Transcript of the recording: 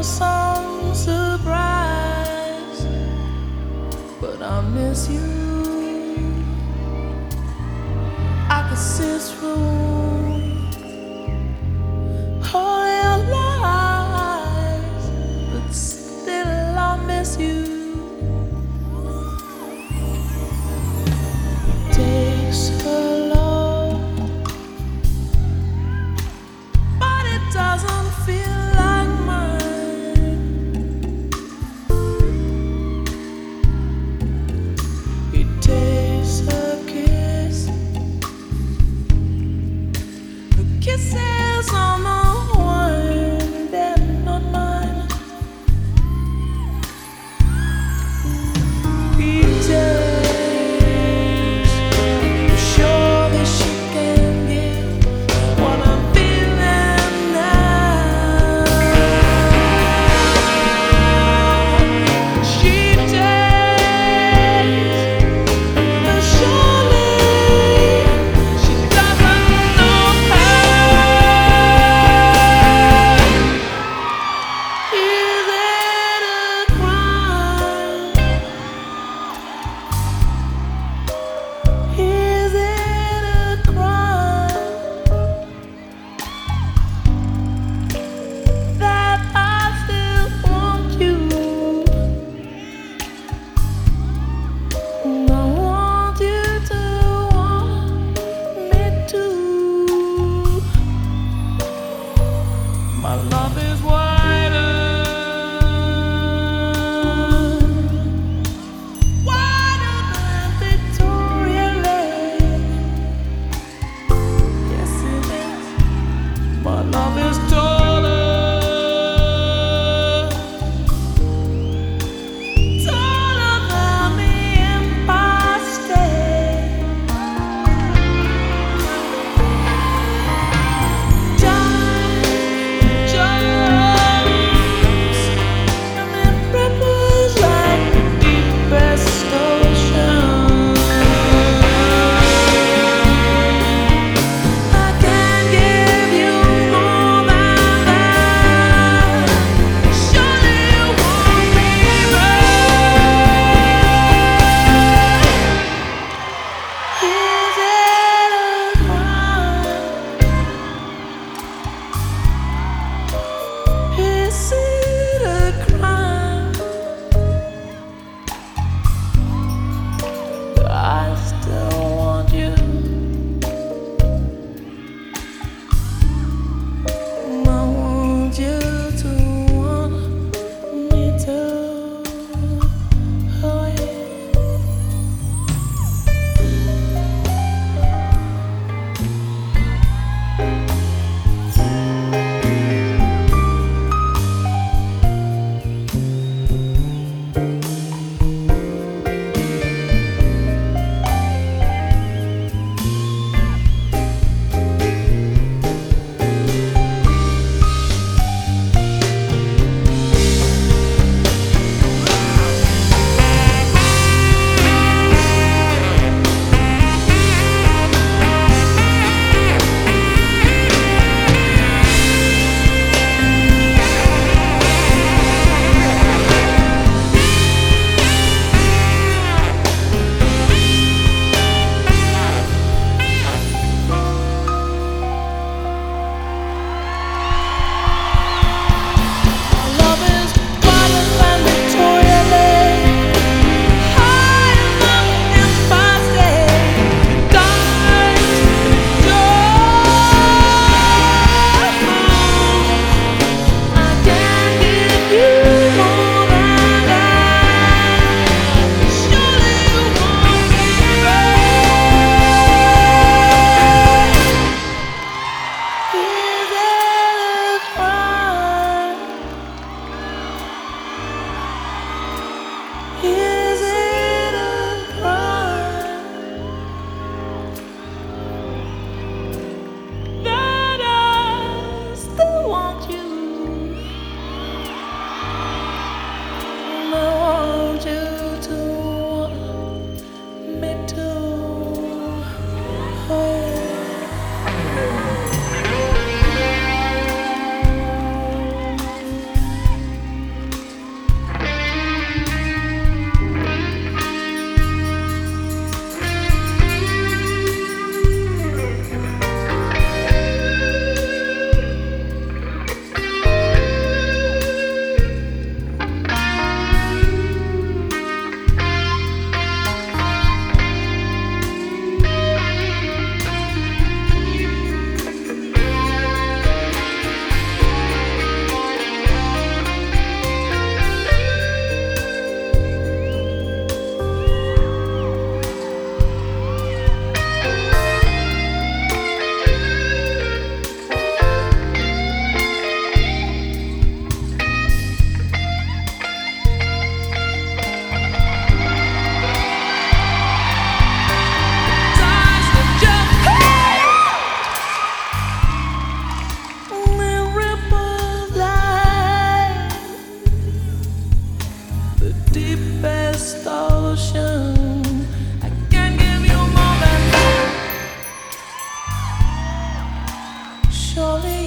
some surprise, but I miss you. I could sit through all your lies, but still I miss you. Takes a lot, but it doesn't feel like mine. It takes a kiss, the kisses on the one, they're not mine. It takes to show me she can give what I'm feeling now. She takes to surely she doesn't know how. Is it a crime? Is it a crime that I still want you? And I want you to want me too. My love is wider, wider than Victoria Lake. Yes, it is. My love is taller, taller than the Empire State. Time just surely